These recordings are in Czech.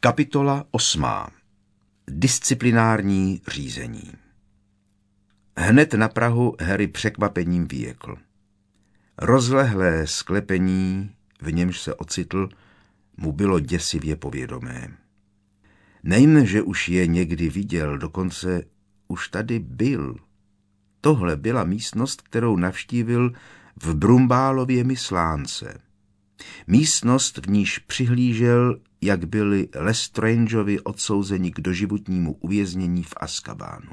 Kapitola 8. Disciplinární řízení. Hned na prahu Harry překvapením vyjekl. Rozlehlé sklepení, v němž se ocitl, mu bylo děsivě povědomé. Nejen, že už je někdy viděl, dokonce už tady byl. Tohle byla místnost, kterou navštívil v Brumbálově myslánce. Místnost, v níž přihlížel, jak byli Lestrangeovi odsouzeni k doživotnímu uvěznění v Azkabánu.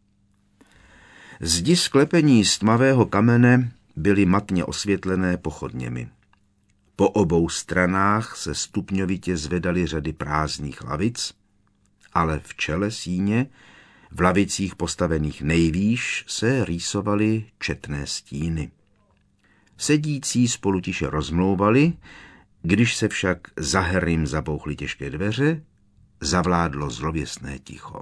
Zdi sklepení z tmavého kamene byly matně osvětlené pochodněmi. Po obou stranách se stupňovitě zvedaly řady prázdných lavic, ale v čele síně, v lavicích postavených nejvýš, se rýsovaly četné stíny. Sedící spolu tiše rozmlouvali, když se však za Harrym zabouchly těžké dveře, zavládlo zlověstné ticho.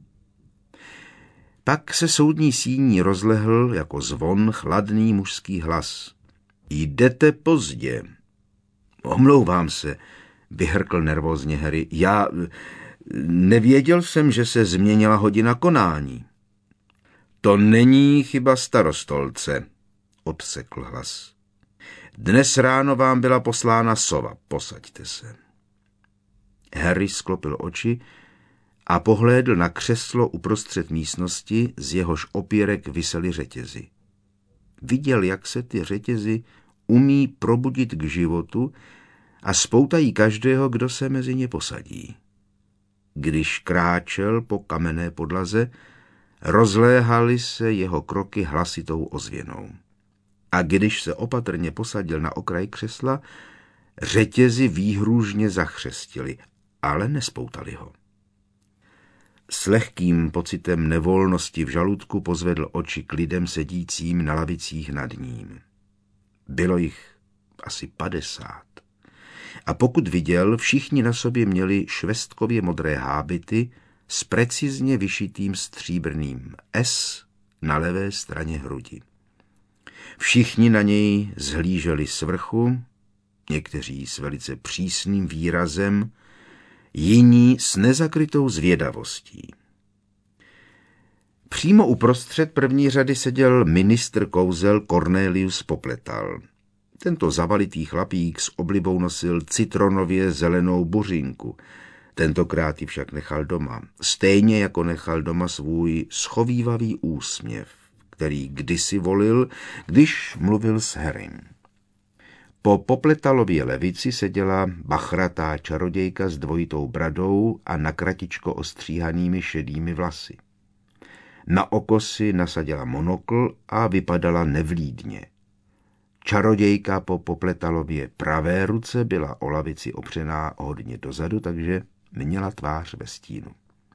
Pak se soudní síní rozlehl jako zvon chladný mužský hlas. Jdete pozdě. Omlouvám se, vyhrkl nervózně Harry. Já nevěděl jsem, že se změnila hodina konání. To není chyba starostolce, odsekl hlas. Dnes ráno vám byla poslána sova, posaďte se. Harry sklopil oči a pohlédl na křeslo uprostřed místnosti, z jehož opěrek visely řetězy. Viděl, jak se ty řetězy umí probudit k životu a spoutají každého, kdo se mezi ně posadí. Když kráčel po kamenné podlaze, rozléhaly se jeho kroky hlasitou ozvěnou. A když se opatrně posadil na okraj křesla, řetězy výhružně zachřestily, ale nespoutali ho. S lehkým pocitem nevolnosti v žaludku pozvedl oči k lidem sedícím na lavicích nad ním. Bylo jich asi 50. A pokud viděl, všichni na sobě měli švestkově modré hábity s precizně vyšitým stříbrným S na levé straně hrudi. Všichni na něj zhlíželi z vrchu, někteří s velice přísným výrazem, jiní s nezakrytou zvědavostí. Přímo uprostřed první řady seděl ministr kouzel Cornelius Popletal. Tento zavalitý chlapík s oblibou nosil citronově zelenou buřinku. Tentokrát ji však nechal doma, stejně jako nechal doma svůj schovívavý úsměv, který kdysi volil, když mluvil s Harrym. Po Popletalově levici seděla bachratá čarodějka s dvojitou bradou a nakratičko ostříhanými šedými vlasy. Na oko si nasadila monokl a vypadala nevlídně. Čarodějka po Popletalově pravé ruce byla o lavici opřená hodně dozadu, takže měla tvář ve stínu.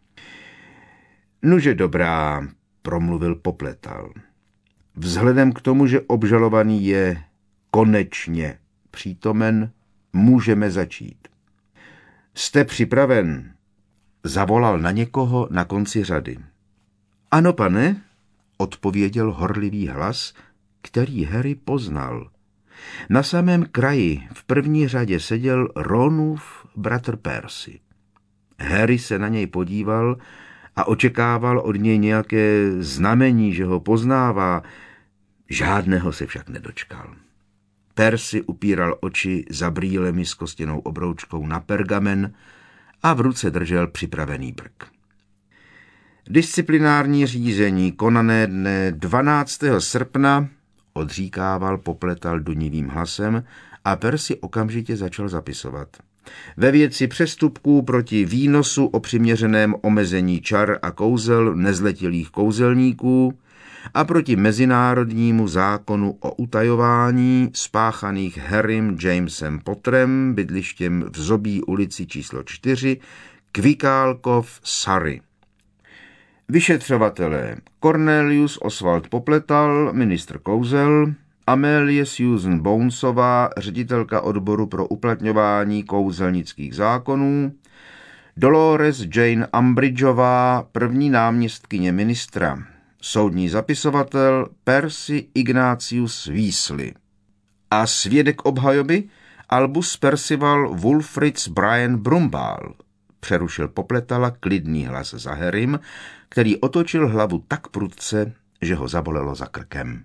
Nuže dobrá, promluvil Popletal. Vzhledem k tomu, že obžalovaný je konečně přítomen, můžeme začít. Jste připraven? Zavolal na někoho na konci řady. Ano, pane, odpověděl horlivý hlas, který Harry poznal. Na samém kraji v první řadě seděl Ronův bratr Percy. Harry se na něj podíval a očekával od něj nějaké znamení, že ho poznává. Žádného se však nedočkal. Percy upíral oči za brýlemi s kostěnou obroučkou na pergamen a v ruce držel připravený brk. Disciplinární řízení konané dne 12. srpna, odříkával Popletal dunivým hlasem a Percy okamžitě začal zapisovat. Ve věci přestupků proti výnosu o přiměřeném omezení čar a kouzel nezletilých kouzelníků a proti mezinárodnímu zákonu o utajování spáchaných Harrym Jamesem Potterem bydlištěm v Zobí ulici číslo 4, Kvikálkov, Surrey. Vyšetřovatelé Cornelius Oswald Popletal, ministr kouzel, Amélie Susan Bonesová, ředitelka odboru pro uplatňování kouzelnických zákonů, Dolores Jane Umbridgeová, první náměstkyně ministra, soudní zapisovatel Percy Ignatius Weasley a svědek obhajoby Albus Percival Wulfric Brian Brumbál, přerušil Popletala klidný hlas za Harrym, který otočil hlavu tak prudce, že ho zabolelo za krkem.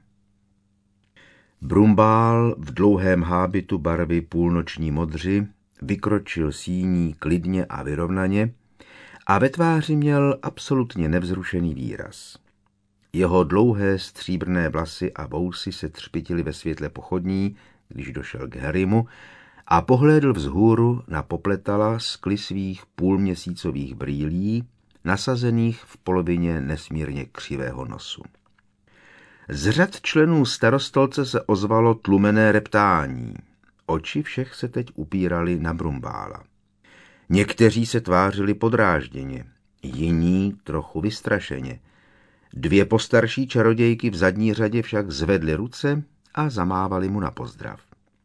Brumbál v dlouhém hábitu barvy půlnoční modři vykročil síní klidně a vyrovnaně a ve tváři měl absolutně nevzrušený výraz. Jeho dlouhé stříbrné vlasy a vousy se třpytily ve světle pochodní, když došel k Harrymu a pohlédl vzhůru na Popletala skly svých půlměsícových brýlí, nasazených v polovině nesmírně křivého nosu. Z řad členů starostolce se ozvalo tlumené reptání. Oči všech se teď upíraly na Brumbála. Někteří se tvářili podrážděně, jiní trochu vystrašeně. Dvě postarší čarodějky v zadní řadě však zvedly ruce a zamávali mu na pozdrav.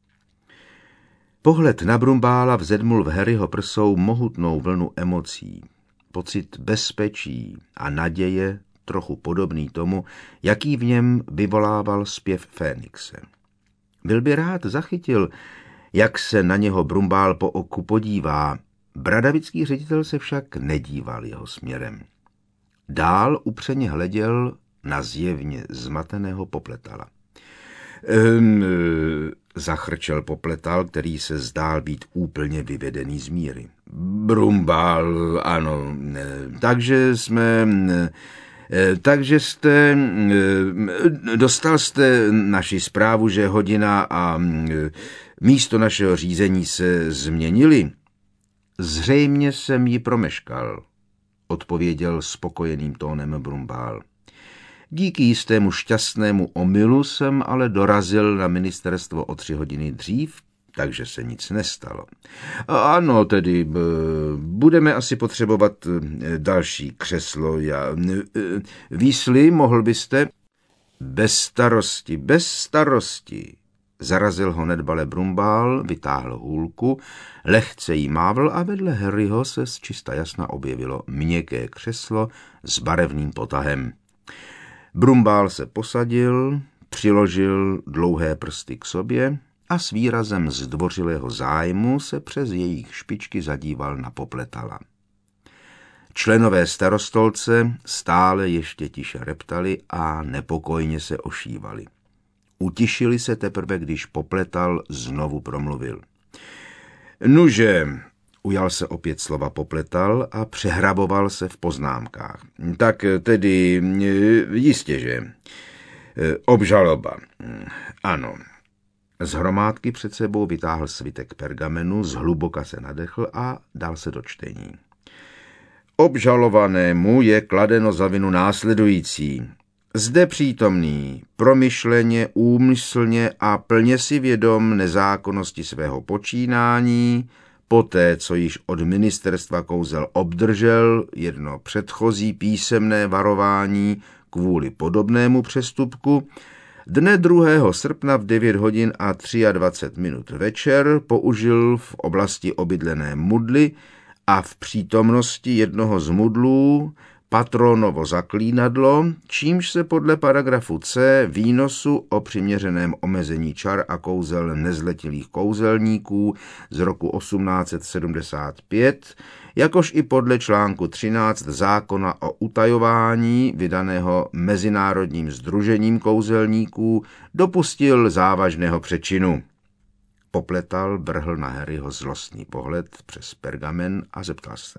Pohled na Brumbála vzedmul v Harryho prsou mohutnou vlnu emocí. Pocit bezpečí a naděje, trochu podobný tomu, jaký v něm vyvolával zpěv Fénixe. Byl by rád zachytil, jak se na něho Brumbál po oku podívá. Bradavický ředitel se však nedíval jeho směrem. Dál upřeně hleděl na zjevně zmateného Popletala. Zachrčel Popletal, který se zdál být úplně vyvedený z míry. Brumbál, ano, dostal jste naši zprávu, že hodina a místo našeho řízení se změnili. Zřejmě jsem ji promeškal, odpověděl spokojeným tónem Brumbál. Díky jistému šťastnému omylu jsem ale dorazil na ministerstvo o 3 hodiny dřív, takže se nic nestalo. Ano, tedy budeme asi potřebovat další křeslo. Výsly, mohl byste? Bez starosti. Zarazil ho nedbale Brumbál, vytáhl hůlku, lehce jí mávl a vedle Harryho se z čista jasna objevilo měkké křeslo s barevným potahem. Brumbál se posadil, přiložil dlouhé prsty k sobě a s výrazem zdvořilého zájmu se přes jejich špičky zadíval na Popletala. Členové starostolce stále ještě tiše reptali a nepokojně se ošívali. Utišili se teprve, když Popletal znovu promluvil. Nuže, ujal se opět slova Popletal a přehraboval se v poznámkách. Tak tedy jistě, že. Obžaloba. Ano. Z hromádky před sebou vytáhl svitek pergamenu, zhluboka se nadechl a dal se do čtení. Obžalovanému je kladeno za vinu následující. Zde přítomný, promyšleně, úmyslně a plně si vědom nezákonnosti svého počínání, poté, co již od ministerstva kouzel obdržel jedno předchozí písemné varování kvůli podobnému přestupku, dne 2. srpna v 9 hodin a 23 minut večer použil v oblasti obydlené mudly a v přítomnosti jednoho z mudlů patronovo zaklínadlo, čímž se podle paragrafu C výnosu o přiměřeném omezení čar a kouzel nezletilých kouzelníků z roku 1875, jakož i podle článku 13 zákona o utajování vydaného Mezinárodním sdružením kouzelníků dopustil závažného přečinu. Popletal vrhl na Harryho zlostný pohled přes pergamen a zeptal se.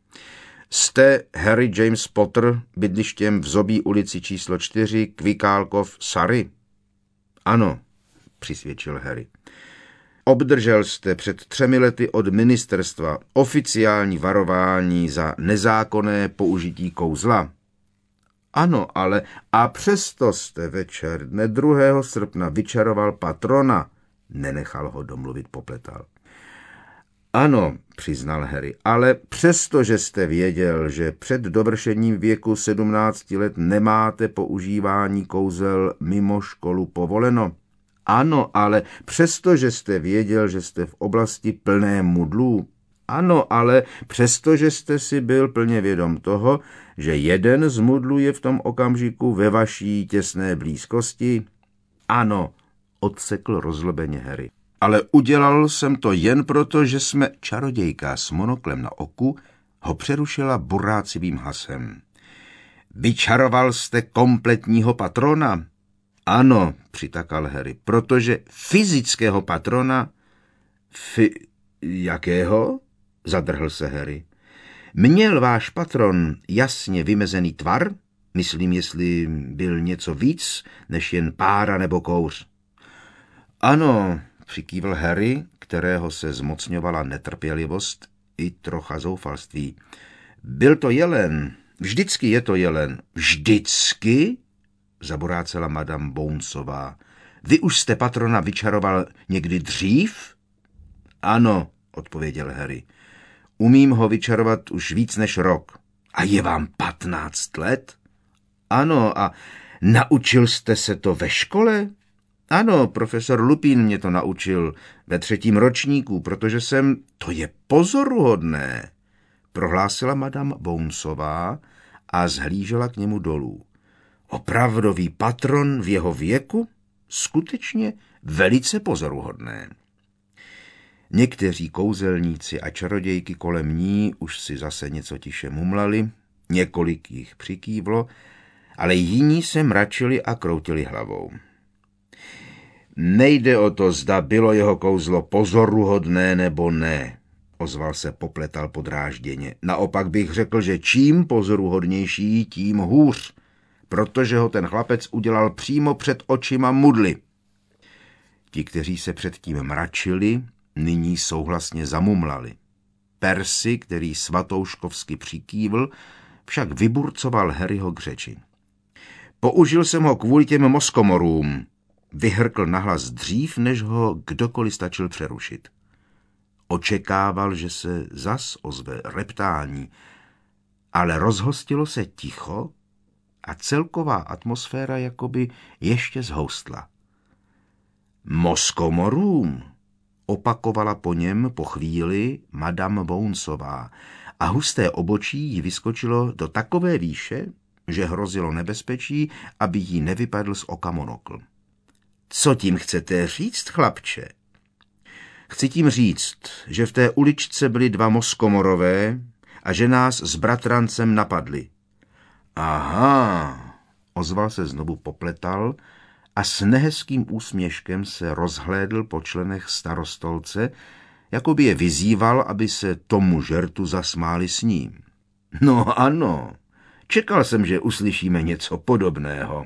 Jste Harry James Potter bydlištěm v Zobí ulici číslo 4, Kvikálkov, Surrey? Ano, přisvědčil Harry. Obdržel jste před 3 lety od ministerstva oficiální varování za nezákonné použití kouzla? Ano, ale a přesto jste večer dne 2. srpna vyčaroval patrona, nenechal ho domluvit Popletal. Ano, přiznal Harry, ale přesto, že jste věděl, že před dovršením věku 17 let nemáte používání kouzel mimo školu povoleno. Ano, ale přesto, že jste věděl, že jste v oblasti plné mudlů. Ano, ale přesto, že jste si byl plně vědom toho, že jeden z mudlů je v tom okamžiku ve vaší těsné blízkosti. Ano, odsekl rozlobeně Harry. Ale udělal jsem to jen proto, že jsme čarodějka s monoklem na oku ho přerušila burácivým hlasem. Vyčaroval jste kompletního patrona? Ano, přitakal Harry, protože fyzického patrona... Jakého? Zadrhl se Harry. Měl váš patron jasně vymezený tvar? Myslím, jestli byl něco víc, než jen pára nebo kouř. Ano, přikývl Harry, kterého se zmocňovala netrpělivost i trocha zoufalství. Byl to jelen. Vždycky je to jelen. Vždycky? Zaborácela madame Bonesová. Vy už jste patrona vyčaroval někdy dřív? Ano, odpověděl Harry. Umím ho vyčarovat už víc než rok. A je vám 15 let? Ano, a naučil jste se to ve škole? Ano, profesor Lupin mě to naučil ve 3. ročníku, protože jsem... To je pozoruhodné, prohlásila madame Bonesová a zhlížela k němu dolů. Opravdový patron v jeho věku? Skutečně velice pozoruhodné. Někteří kouzelníci a čarodějky kolem ní už si zase něco tiše mumlali, několik jich přikývlo, ale jiní se mračili a kroutili hlavou. Nejde o to, zda bylo jeho kouzlo pozoruhodné nebo ne, ozval se Popletal podrážděně. Naopak bych řekl, že čím pozoruhodnější, tím hůř, protože ho ten chlapec udělal přímo před očima Mudly. Ti, kteří se předtím mračili, nyní souhlasně zamumlali. Percy, který svatouškovsky přikývl, však vyburcoval Harryho k řeči. Použil jsem ho kvůli těm moskomorům, vyhrkl nahlas dřív, než ho kdokoliv stačil přerušit. Očekával, že se zas ozve reptání, ale rozhostilo se ticho a celková atmosféra jakoby ještě zhoustla. Moskomorům, opakovala po něm po chvíli madame Bonesová a husté obočí jí vyskočilo do takové výše, že hrozilo nebezpečí, aby jí nevypadl z oka monokl. Co tím chcete říct, chlapče? Chci tím říct, že v té uličce byli 2 moskomorové a že nás s bratrancem napadli. Aha, ozval se znovu Popletal a s nehezkým úsměškem se rozhlédl po členech starostolce, jako by je vyzýval, aby se tomu žertu zasmáli s ním. No ano, čekal jsem, že uslyšíme něco podobného.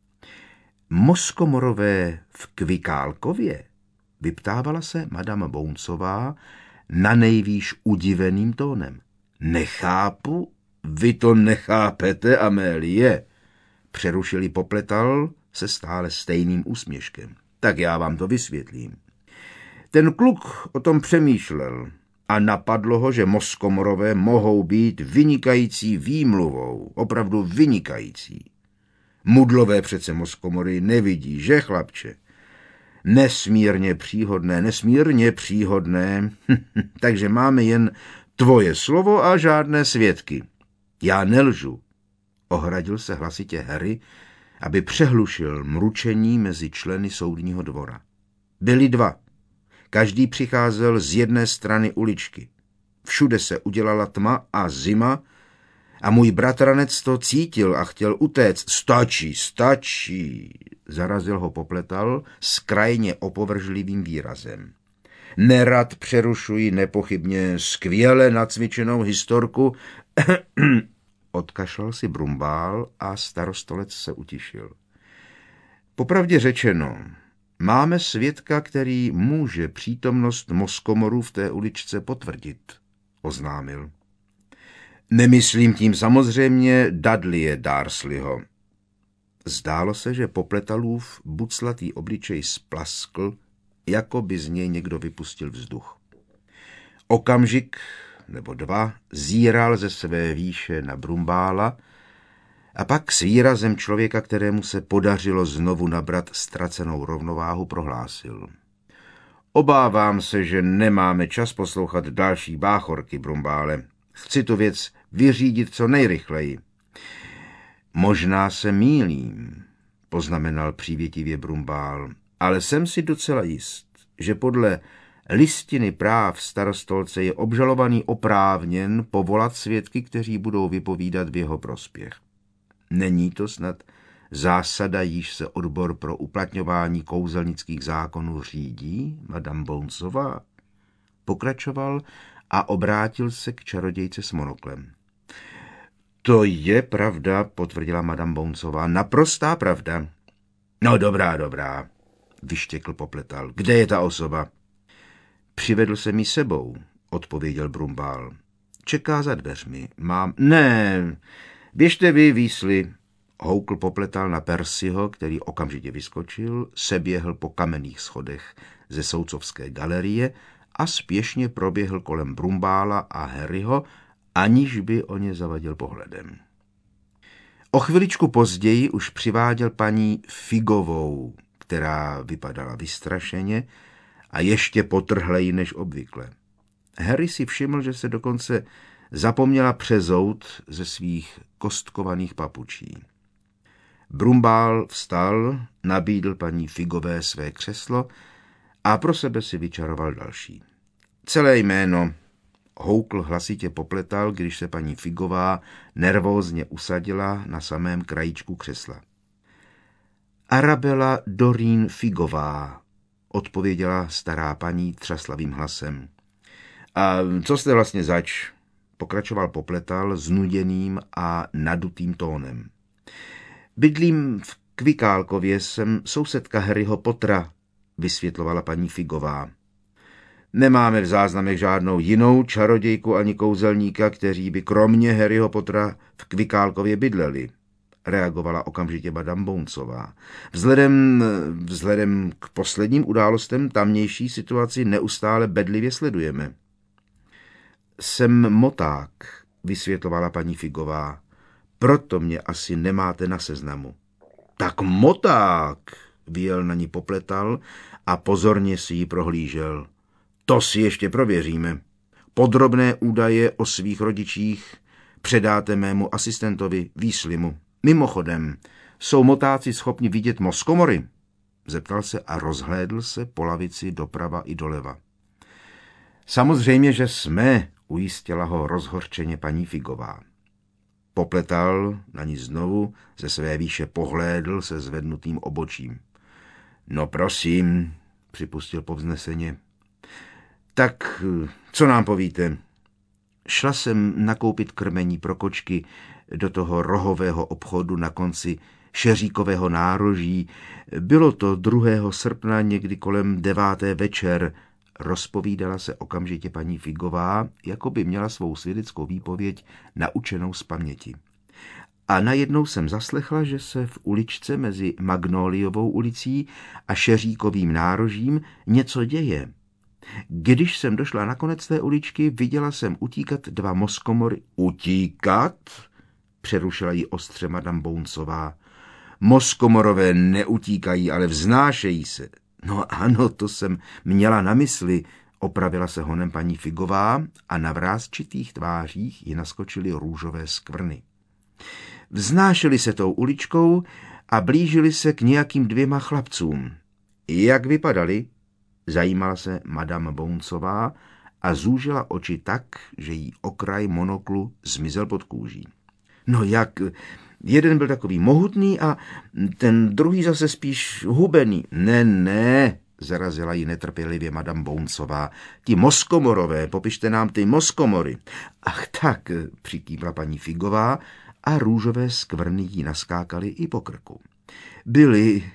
Moskomorové v Kvikálkově? Vyptávala se madame Bonesová na nejvýš udiveným tónem. Nechápu, vy to nechápete, Amélie, přerušili Popletal se stále stejným úsměškem. Tak já vám to vysvětlím. Ten kluk o tom přemýšlel a napadlo ho, že moskomorové mohou být vynikající výmluvou, opravdu vynikající. Mudlové přece moskomory nevidí, že, chlapče? Nesmírně příhodné, takže máme jen tvoje slovo a žádné svědky. Já nelžu, ohradil se hlasitě Harry, aby přehlušil mručení mezi členy soudního dvora. Byli 2. Každý přicházel z jedné strany uličky. Všude se udělala tma a zima a můj bratranec to cítil a chtěl utéct. Stačí, zarazil ho Popletal s krajně opovržlivým výrazem. Nerad přerušuji nepochybně skvěle nacvičenou historku. Odkašlal si Brumbál a starostolec se utišil. Popravdě řečeno, máme svědka, který může přítomnost moskomorů v té uličce potvrdit, oznámil. Nemyslím tím samozřejmě Dudleye Dursleyho. Zdálo se, že Popletalův buclatý obličej splaskl, jako by z něj někdo vypustil vzduch. Okamžik nebo 2 zíral ze své výše na Brumbála a pak s výrazem člověka, kterému se podařilo znovu nabrat ztracenou rovnováhu, prohlásil. Obávám se, že nemáme čas poslouchat další báchorky, Brumbále. Chci tu věc vyřídit co nejrychleji. Možná se mýlím, poznamenal přívětivě Brumbál, ale jsem si docela jist, že podle listiny práv starostolce je obžalovaný oprávněn povolat svědky, kteří budou vypovídat v jeho prospěch. Není to snad zásada, jíž se odbor pro uplatňování kouzelnických zákonů řídí, madame Bonesová? Pokračoval a obrátil se k čarodějce s monoklem. To je pravda, potvrdila madame Bonesová, naprostá pravda. No dobrá, vyštěkl Popletal. Kde je ta osoba? Přivedl jsem ji sebou, odpověděl Brumbál. Čeká za dveřmi. Ne, běžte vy, výsly. Houkl Popletal na Percyho, který okamžitě vyskočil, seběhl po kamenných schodech ze soudcovské galerie a spěšně proběhl kolem Brumbála a Harryho, aniž by o ně zavadil pohledem. O chviličku později už přiváděl paní Figovou, která vypadala vystrašeně a ještě potrhleji než obvykle. Harry si všiml, že se dokonce zapomněla přezout ze svých kostkovaných papučí. Brumbál vstal, nabídl paní Figové své křeslo a pro sebe si vyčaroval další. Celé jméno, houkl hlasitě Popletal, když se paní Figová nervózně usadila na samém krajíčku křesla. Arabella Doreen Figová, odpověděla stará paní třaslavým hlasem. A co jste vlastně zač? Pokračoval Popletal znuděným a nadutým tónem. Bydlím v Kvikálkově, jsem sousedka Harryho Pottera, vysvětlovala paní Figová. Nemáme v záznamech žádnou jinou čarodějku ani kouzelníka, kteří by kromě Harryho Pottera v Kvikálkově bydleli, reagovala okamžitě madame Bonesová. Vzhledem k posledním událostem tamnější situaci neustále bedlivě sledujeme. Jsem moták, vysvětlovala paní Figová. Proto mě asi nemáte na seznamu. Tak moták, vyjel na ní Popletal a pozorně si ji prohlížel. To si ještě prověříme. Podrobné údaje o svých rodičích předáte mému asistentovi Weaslimu. Mimochodem, jsou motáci schopni vidět mozkomory? Zeptal se a rozhlédl se po lavici doprava i doleva. Samozřejmě, že jsme, ujistila ho rozhořčeně paní Figová. Popletal na ní znovu ze své výše pohlédl se zvednutým obočím. No prosím, připustil povzneseně. Tak, co nám povíte? Šla jsem nakoupit krmení pro kočky do toho rohového obchodu na konci Šeříkového nároží. Bylo to 2. srpna někdy kolem 9. večer, rozpovídala se okamžitě paní Figová, jako by měla svou svědeckou výpověď naučenou z paměti. A najednou jsem zaslechla, že se v uličce mezi Magnoliovou ulicí a Šeříkovým nárožím něco děje. Když jsem došla na konec té uličky, viděla jsem utíkat 2 mozkomory. Utíkat? Přerušila ji ostře madame Bonesová. Mozkomorové neutíkají, ale vznášejí se. No ano, to jsem měla na mysli, opravila se honem paní Figová a na vrásčitých tvářích ji naskočily růžové skvrny. Vznášeli se tou uličkou a blížili se k nějakým 2 chlapcům. Jak vypadali? Zajímala se madame Bonesová a zúžila oči tak, že jí okraj monoklu zmizel pod kůží. No jak, jeden byl takový mohutný a ten druhý zase spíš hubený. Ne, zarazila ji netrpělivě madame Bonesová. Ti mozkomorové, popište nám ty mozkomory. Ach tak, přikývla paní Figová a růžové skvrny jí naskákaly i po krku. Byli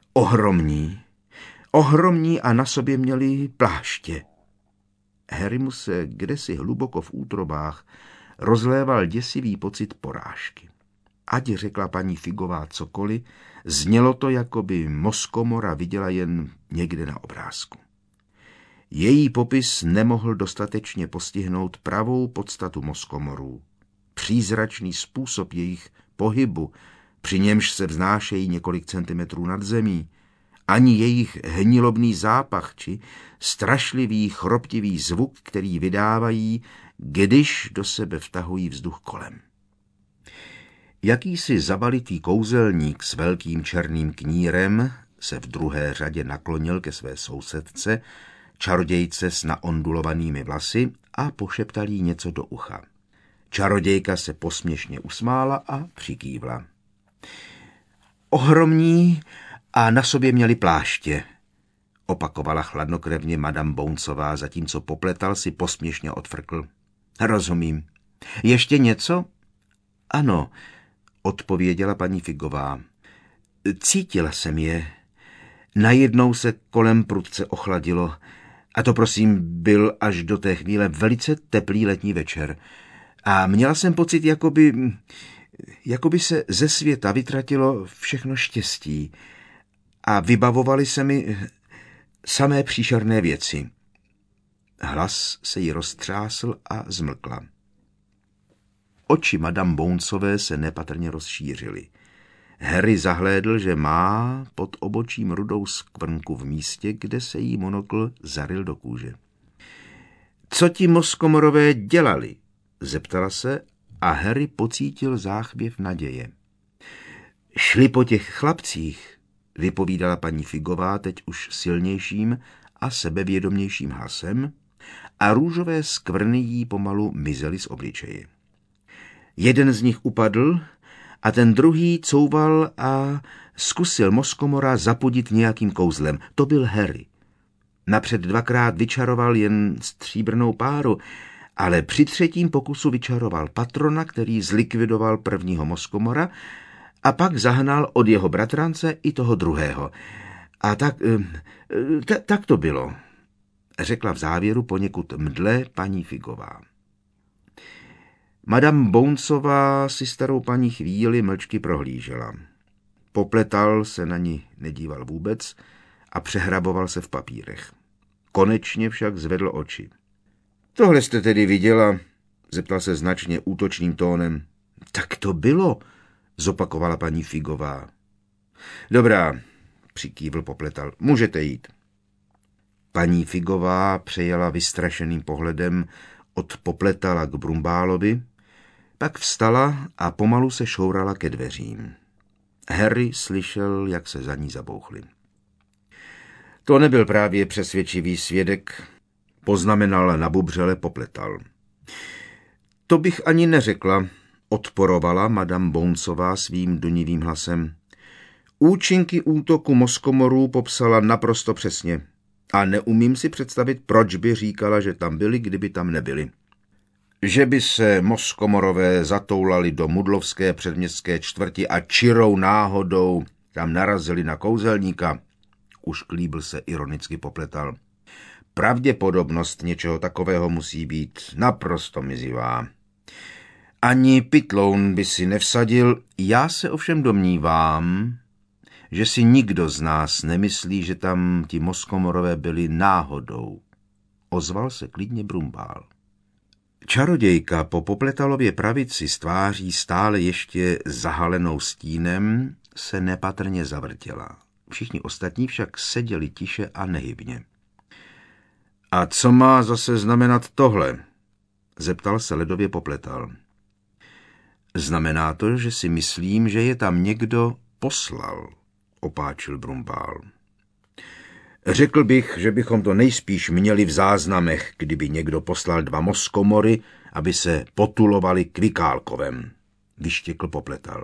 ohromní a na sobě měli pláště. Harrymu se kdesi hluboko v útrobách rozléval děsivý pocit porážky. Ať řekla paní Figová cokoliv, znělo to, jako by mozkomora viděla jen někde na obrázku. Její popis nemohl dostatečně postihnout pravou podstatu mozkomorů. Přízračný způsob jejich pohybu, při němž se vznášejí několik centimetrů nad zemí, ani jejich hnilobný zápach či strašlivý chroptivý zvuk, který vydávají, když do sebe vtahují vzduch kolem. Jakýsi zabalitý kouzelník s velkým černým knírem se v druhé řadě naklonil ke své sousedce, čarodějce s naondulovanými vlasy a pošeptal jí něco do ucha. Čarodějka se posměšně usmála a přikývla. Ohromní a na sobě měli pláště, opakovala chladnokrevně madame Bonesová, zatímco Popletal si posměšně odfrkl. Rozumím. Ještě něco? Ano, odpověděla paní Figová. Cítila jsem je. Najednou se kolem prudce ochladilo. A to prosím byl až do té chvíle velice teplý letní večer. A měla jsem pocit, jakoby se ze světa vytratilo všechno štěstí. A vybavovaly se mi samé příšerné věci. Hlas se jí roztřásl a zmlkla. Oči madame Bonesové se nepatrně rozšířily. Harry zahlédl, že má pod obočím rudou skvrnku v místě, kde se jí monokl zaryl do kůže. Co ti Moskomorové dělali? Zeptala se a Harry pocítil záchvěv naděje. Šli po těch chlapcích, vypovídala paní Figová teď už silnějším a sebevědomějším hlasem a růžové skvrny jí pomalu mizely z obličeje. Jeden z nich upadl a ten druhý couval a zkusil Moskomora zapudit nějakým kouzlem. To byl Harry. Napřed dvakrát vyčaroval jen stříbrnou páru, ale při třetím pokusu vyčaroval patrona, který zlikvidoval prvního Moskomora a pak zahnal od jeho bratrance i toho druhého. A tak to bylo, řekla v závěru poněkud mdle paní Figová. Madame Bonesová si starou paní chvíli mlčky prohlížela. Popletal se na ní nedíval vůbec a přehraboval se v papírech. Konečně však zvedl oči. Tohle jste tedy viděla? Zeptal se značně útočným tónem. Tak to bylo, zopakovala paní Figová. Dobrá, přikývl Popletal, můžete jít. Paní Figová přejela vystrašeným pohledem od Popletala k Brumbálovi, pak vstala a pomalu se šourala ke dveřím. Harry slyšel, jak se za ní zabouchly. To nebyl právě přesvědčivý svědek, poznamenal nabubřele Popletal. To bych ani neřekla, odporovala madame Bonesová svým dunivým hlasem. Účinky útoku Moskomorů popsala naprosto přesně a neumím si představit, proč by říkala, že tam byli, kdyby tam nebyli. Že by se Moskomorové zatoulali do mudlovské předměstské čtvrti a čirou náhodou tam narazili na kouzelníka, už klíbl se ironicky Popletal. Pravděpodobnost něčeho takového musí být naprosto mizivá. Ani pytloun by si nevsadil, já se ovšem domnívám, že si nikdo z nás nemyslí, že tam ti Moskomorové byli náhodou. Ozval se klidně Brumbál. Čarodějka po Popletalově pravici s tváří stále ještě zahalenou stínem se nepatrně zavrtěla. Všichni ostatní však seděli tiše a nehybně. A co má zase znamenat tohle? Zeptal se ledově Popletal. Znamená to, že si myslím, že je tam někdo poslal, opáčil Brumbál. Řekl bych, že bychom to nejspíš měli v záznamech, kdyby někdo poslal 2 Moskomory, aby se potulovali k Vikálkovem, vyštěkl Popletal.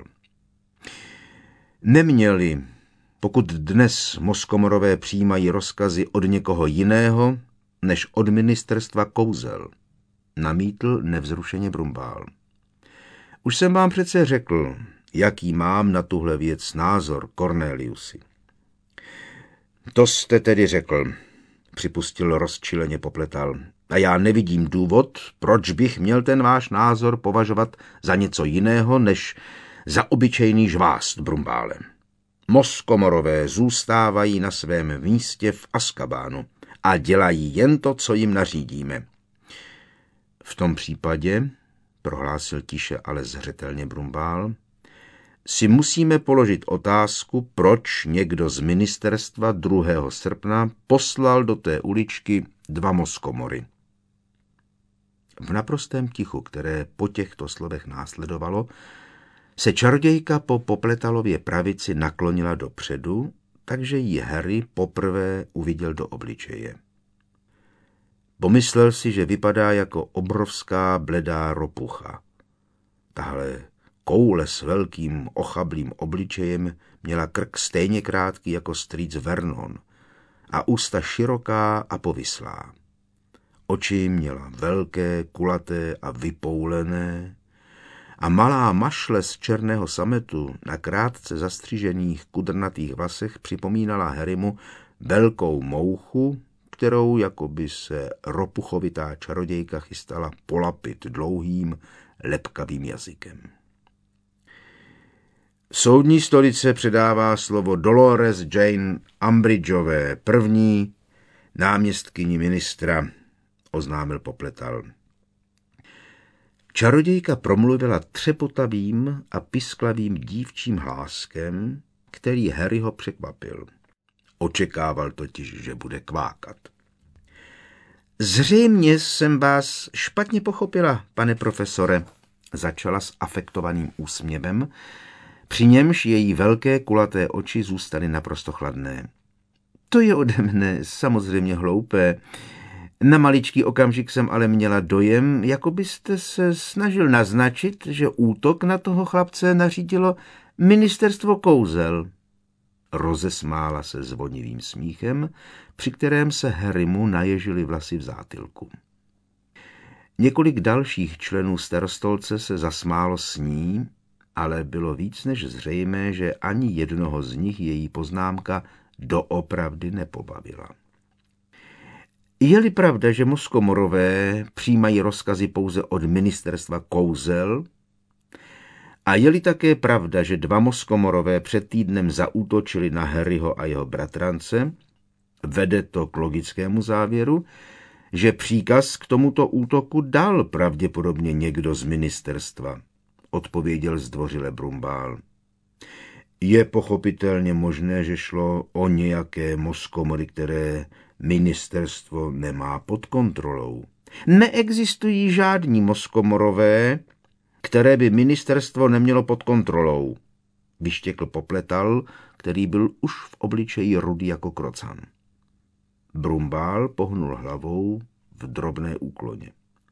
Neměli, pokud dnes Moskomorové přijímají rozkazy od někoho jiného, než od ministerstva kouzel, namítl nevzrušeně Brumbál. Už jsem vám přece řekl, jaký mám na tuhle věc názor, Corneliusi. To jste tedy řekl, připustil rozčileně Popletal. A já nevidím důvod, proč bych měl ten váš názor považovat za něco jiného, než za obyčejný žvást, Brumbále. Moskomorové zůstávají na svém místě v Azkabánu a dělají jen to, co jim nařídíme. V tom případě, prohlásil tiše, ale zřetelně Brumbál, si musíme položit otázku, proč někdo z ministerstva 2. srpna poslal do té uličky 2 Moskomory. V naprostém tichu, které po těchto slovech následovalo, se čarodějka po Popletalově pravici naklonila dopředu, takže jí Harry poprvé uviděl do obličeje. Pomyslel si, že vypadá jako obrovská bledá ropucha. Tahle koule s velkým ochablým obličejem měla krk stejně krátký jako strýc Vernon a ústa široká a povislá. Oči měla velké, kulaté a vypoulené a malá mašle z černého sametu na krátce zastřižených kudrnatých vlasech připomínala Harrymu velkou mouchu, kterou jakoby se ropuchovitá čarodějka chystala polapit dlouhým, lepkavým jazykem. Soudní stolice předává slovo Dolores Jane Umbridgeové, první náměstkyni ministra, oznámil Popletal. Čarodějka promluvila třepotavým a pisklavým dívčím hláskem, který Harryho překvapil. Očekával totiž, že bude kvákat. Zřejmě jsem vás špatně pochopila, pane profesore, začala s afektovaným úsměvem, při němž její velké kulaté oči zůstaly naprosto chladné. To je ode mne samozřejmě hloupé. Na maličký okamžik jsem ale měla dojem, jako byste se snažil naznačit, že útok na toho chlapce nařídilo ministerstvo kouzel. Rozesmála se zvonivým smíchem, při kterém se Harrymu naježily vlasy v zátylku. Několik dalších členů starostolce se zasmálo s ní, ale bylo víc než zřejmé, že ani jednoho z nich její poznámka doopravdy nepobavila. Je-li pravda, že Moskomorové přijímají rozkazy pouze od ministerstva kouzel, a je-li také pravda, že 2 Moskomorové před týdnem zaútočili na Harryho a jeho bratrance, vede to k logickému závěru, že příkaz k tomuto útoku dal pravděpodobně někdo z ministerstva, odpověděl zdvořile Brumbál. Je pochopitelně možné, že šlo o nějaké Moskomory, které ministerstvo nemá pod kontrolou. Neexistují žádní Moskomorové, které by ministerstvo nemělo pod kontrolou, vyštěkl Popletal, který byl už v obličeji rudý jako krocan. Brumbál pohnul hlavou v drobné úkloně.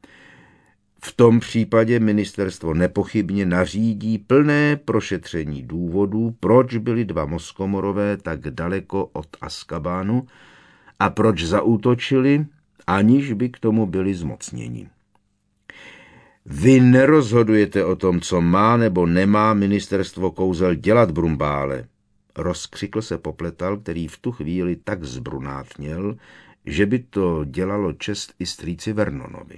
V tom případě ministerstvo nepochybně nařídí plné prošetření důvodů, proč byli 2 Moskomorové tak daleko od Azkabánu a proč zaútočili, aniž by k tomu byli zmocněni. Vy nerozhodujete o tom, co má nebo nemá ministerstvo kouzel dělat, Brumbále, rozkřikl se Popletal, který v tu chvíli tak zbrunátněl, že by to dělalo čest i strýci Vernonovi.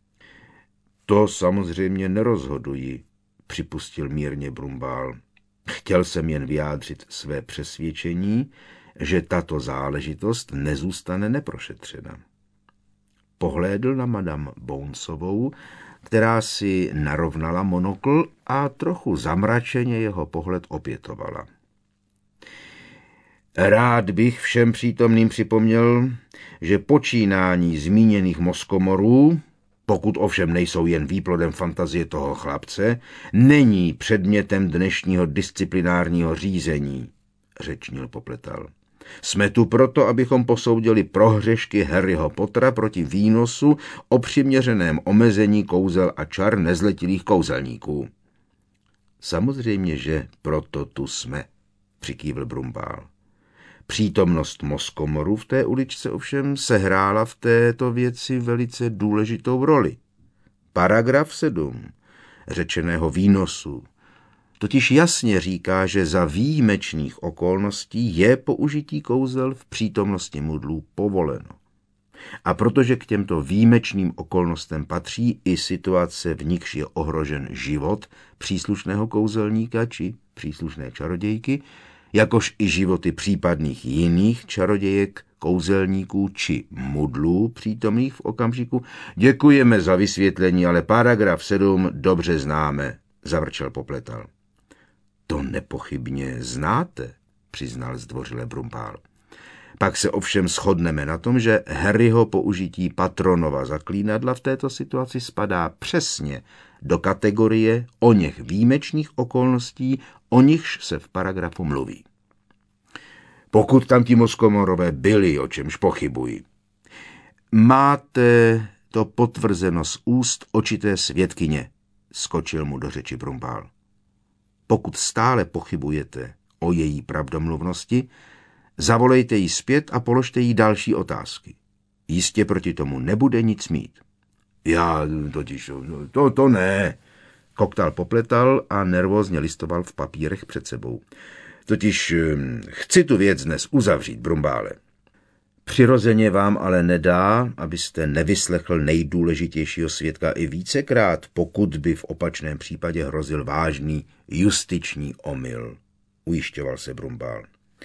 To samozřejmě nerozhoduji, připustil mírně Brumbál. Chtěl jsem jen vyjádřit své přesvědčení, že tato záležitost nezůstane neprošetřena. Pohlédl na madame Bonesovou, která si narovnala monokl a trochu zamračeně jeho pohled opětovala. Rád bych všem přítomným připomněl, že počínání zmíněných Moskomorů, pokud ovšem nejsou jen výplodem fantazie toho chlapce, není předmětem dnešního disciplinárního řízení, řečnil Popletal. Jsme tu proto, abychom posoudili prohřešky Harryho Pottera proti výnosu o přiměřeném omezení kouzel a čar nezletilých kouzelníků. Samozřejmě, že proto tu jsme, přikývl Brumbál. Přítomnost Moskomoru v té uličce ovšem sehrála v této věci velice důležitou roli. Paragraf 7 řečeného výnosu totiž jasně říká, že za výjimečných okolností je použití kouzel v přítomnosti mudlů povoleno. A protože k těmto výjimečným okolnostem patří i situace, v nichž je ohrožen život příslušného kouzelníka či příslušné čarodějky, jakož i životy případných jiných čarodějek, kouzelníků či mudlů přítomných v okamžiku. Děkujeme za vysvětlení, ale paragraf 7 dobře známe, zavrčel Popletal. To nepochybně znáte, přiznal zdvořile Brumbál. Pak se ovšem shodneme na tom, že Harryho použití patronova zaklínadla v této situaci spadá přesně do kategorie oněch výjimečných okolností, o nichž se v paragrafu mluví. Pokud tam ti Moskomorové byli, o čemž pochybuji. Máte to potvrzeno z úst očité svědkyně, skočil mu do řeči Brumbál. Pokud stále pochybujete o její pravdomluvnosti, zavolejte jí zpět a položte jí další otázky. Jistě proti tomu nebude nic mít. Já totiž, to ne, koktal Popletal a nervózně listoval v papírech před sebou. Totiž chci tu věc dnes uzavřít, Brumbále. Přirozeně vám ale nedá, abyste nevyslechl nejdůležitějšího svědka i vícekrát, pokud by v opačném případě hrozil vážný justiční omyl, ujišťoval se Brumbál.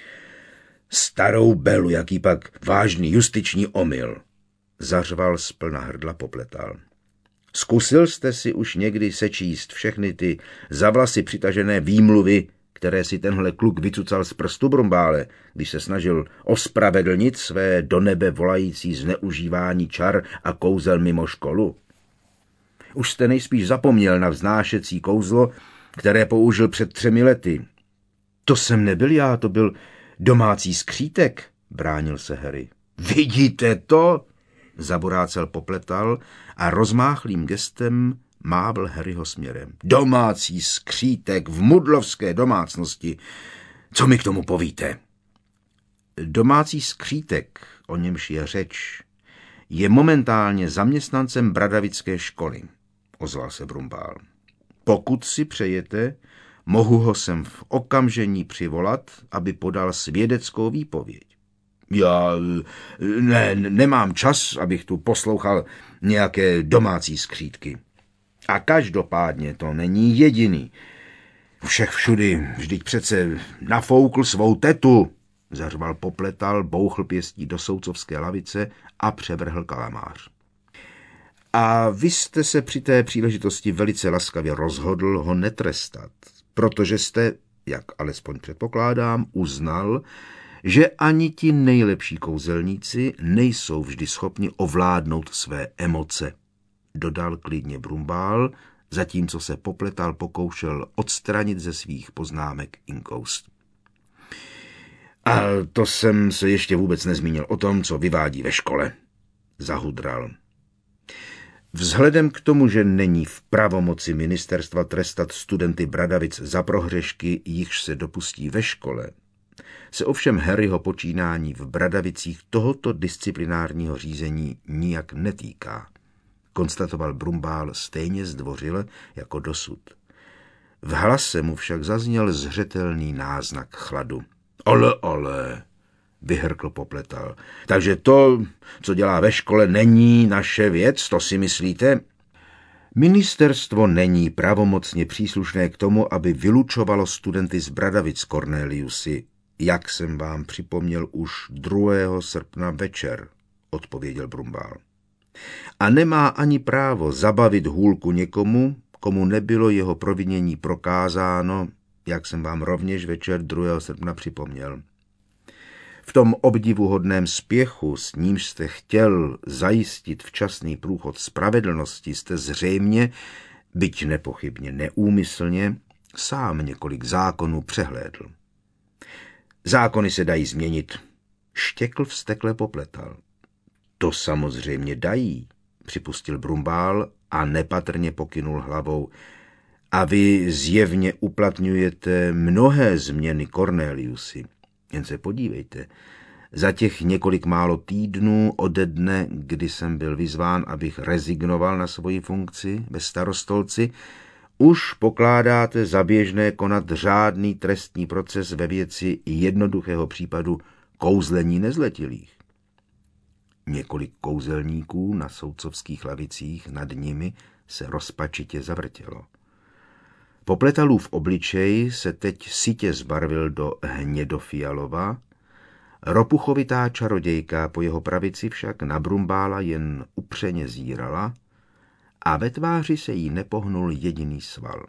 Starou belu, jaký pak vážný justiční omyl, zařval zplna hrdla Popletal. Zkusil jste si už někdy sečíst všechny ty za vlasy přitažené výmluvy, které si tenhle kluk vycucal z prstu, Brumbále, když se snažil ospravedlnit své do nebe volající zneužívání čar a kouzel mimo školu? Už jste nejspíš zapomněl na vznášecí kouzlo, které použil před 3 lety. To jsem nebyl já, to byl domácí skřítek, bránil se Harry. Vidíte to? Zaborácel Popletal a rozmáchlým gestem mávl Harryho směrem. Domácí skřítek v mudlovské domácnosti. Co mi k tomu povíte? Domácí skřítek, o němž je řeč, je momentálně zaměstnancem Bradavické školy, ozval se Brumbál. Pokud si přejete, mohu ho sem v okamžení přivolat, aby podal svědeckou výpověď. Já nemám čas, abych tu poslouchal nějaké domácí skřítky. A každopádně to není jediný. Všech všudy, vždyť přece nafoukl svou tetu, zařval Popletal, bouchl pěstí do soudcovské lavice a převrhl kalamář. A vy jste se při té příležitosti velice laskavě rozhodl ho netrestat, protože jste, jak alespoň předpokládám, uznal, že ani ti nejlepší kouzelníci nejsou vždy schopni ovládnout své emoce, dodal klidně Brumbál, zatímco se Popletal pokoušel odstranit ze svých poznámek inkoust. A to jsem se ještě vůbec nezmínil o tom, co vyvádí ve škole, zahudral. Vzhledem k tomu, že není v pravomoci ministerstva trestat studenty Bradavic za prohřešky, jichž se dopustí ve škole, se ovšem Harryho počínání v Bradavicích tohoto disciplinárního řízení nijak netýká, konstatoval Brumbál stejně zdvořile jako dosud. V hlase mu však zazněl zřetelný náznak chladu. Ale, vyhrkl Popletal. Takže to, co dělá ve škole, není naše věc, to si myslíte? Ministerstvo není pravomocně příslušné k tomu, aby vylučovalo studenty z Bradavic, Corneliusi, jak jsem vám připomněl už 2. srpna večer, odpověděl Brumbál. A nemá ani právo zabavit hůlku někomu, komu nebylo jeho provinění prokázáno, jak jsem vám rovněž večer 2. srpna připomněl. V tom obdivuhodném spěchu, s nímž jste chtěl zajistit včasný průchod spravedlnosti, jste zřejmě, byť nepochybně neúmyslně, sám několik zákonů přehlédl. Zákony se dají změnit, štěkl vztekle Popletal. To samozřejmě dají, připustil Brumbál a nepatrně pokynul hlavou. A vy zjevně uplatňujete mnohé změny, Corneliusi. Jen se podívejte, za těch několik málo týdnů ode dne, kdy jsem byl vyzván, abych rezignoval na svoji funkci ve starostolci, už pokládáte za běžné konat řádný trestní proces ve věci jednoduchého případu kouzlení nezletilých. Několik kouzelníků na soudcovských lavicích nad nimi se rozpačitě zavrtělo. Popletalův obličej se teď sytě zbarvil do hnědofialova, ropuchovitá čarodějka po jeho pravici však na Brumbála jen upřeně zírala a ve tváři se jí nepohnul jediný sval.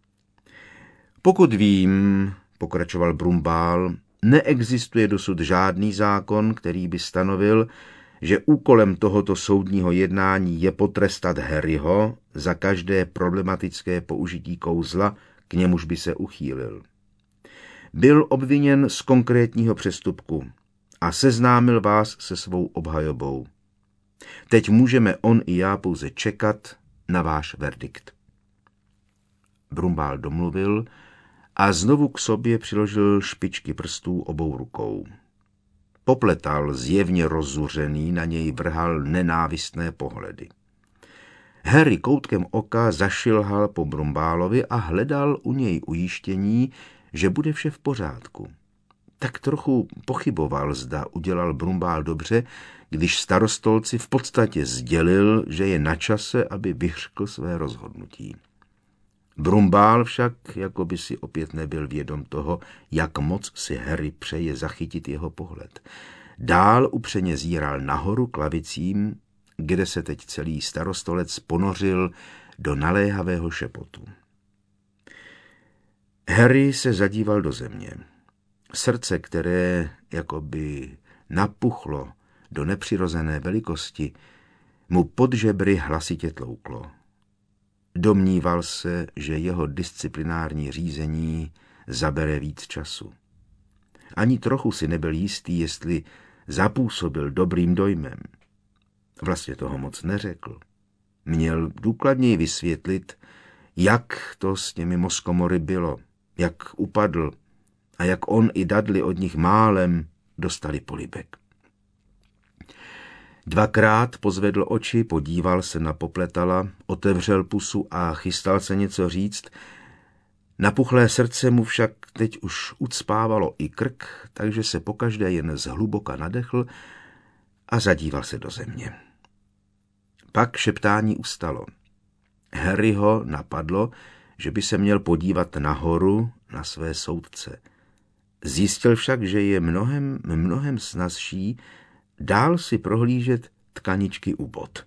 Pokud vím, pokračoval Brumbál, neexistuje dosud žádný zákon, který by stanovil, že úkolem tohoto soudního jednání je potrestat Harryho za každé problematické použití kouzla, k němuž by se uchýlil. Byl obviněn z konkrétního přestupku a seznámil vás se svou obhajobou. Teď můžeme on i já pouze čekat na váš verdikt. Brumbál domluvil a znovu k sobě přiložil špičky prstů obou rukou. Popletal, zjevně rozzuřený, na něj vrhal nenávistné pohledy. Harry koutkem oka zašilhal po Brumbálovi a hledal u něj ujištění, že bude vše v pořádku. Tak trochu pochyboval, zda udělal Brumbál dobře, když starostolci v podstatě sdělil, že je na čase, aby vyřkl své rozhodnutí. Brumbál však jako by si opět nebyl vědom toho, jak moc si Harry přeje zachytit jeho pohled. Dál upřeně zíral nahoru k lavicím, kde se teď celý starostolec ponořil do naléhavého šepotu. Harry se zadíval do země. Srdce, které jakoby napuchlo do nepřirozené velikosti, mu pod žebry hlasitě tlouklo. Domníval se, že jeho disciplinární řízení zabere víc času. Ani trochu si nebyl jistý, jestli zapůsobil dobrým dojmem. Vlastně toho moc neřekl. Měl důkladněji vysvětlit, jak to s těmi mozkomory bylo, jak upadl a jak on i Dudley od nich málem dostali polibek. Dvakrát pozvedl oči, podíval se na Popletala, otevřel pusu a chystal se něco říct. Napuchlé srdce mu však teď už ucpávalo i krk, takže se pokaždé jen zhluboka nadechl a zadíval se do země. Pak šeptání ustalo. Harryho napadlo, že by se měl podívat nahoru na své soudce. Zjistil však, že je mnohem snazší dál si prohlížet tkaničky u bot.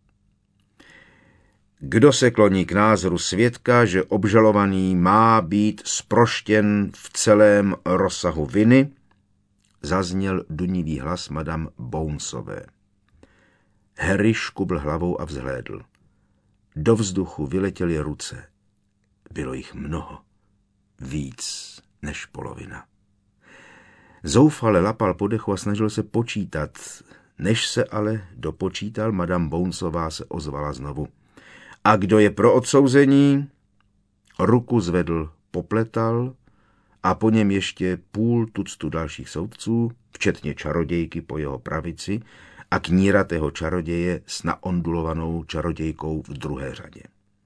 Kdo se kloní k názoru svědka, že obžalovaný má být zproštěn v celém rozsahu viny, zazněl dunivý hlas madame Bonesové. Harry škubl hlavou a vzhlédl. Do vzduchu vyletěly ruce. Bylo jich mnoho. Víc než polovina. Zoufale lapal po dechu a snažil se počítat. Než se ale dopočítal, madame Bonesová se ozvala znovu. A kdo je pro odsouzení? Ruku zvedl Popletal a po něm ještě půl tuctu dalších soudců, včetně čarodějky po jeho pravici a kníratého čaroděje s naondulovanou čarodějkou v druhé řadě.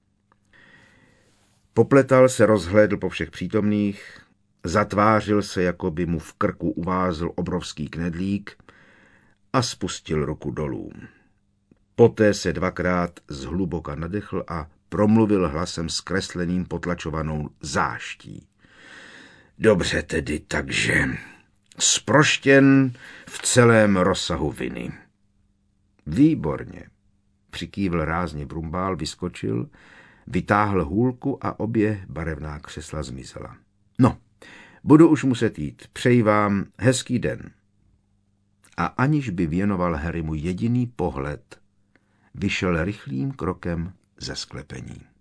Popletal se rozhlédl po všech přítomných, zatvářil se, jako by mu v krku uvázl obrovský knedlík a spustil ruku dolů. Poté se dvakrát zhluboka nadechl a promluvil hlasem zkresleným potlačovanou záští. Dobře tedy, takže zproštěn v celém rozsahu viny. Výborně, přikývl rázně Brumbál, vyskočil, vytáhl hůlku a obě barevná křesla zmizela. No, budu už muset jít. Přeji vám hezký den. A aniž by věnoval Harrymu jediný pohled, vyšel rychlým krokem ze sklepení.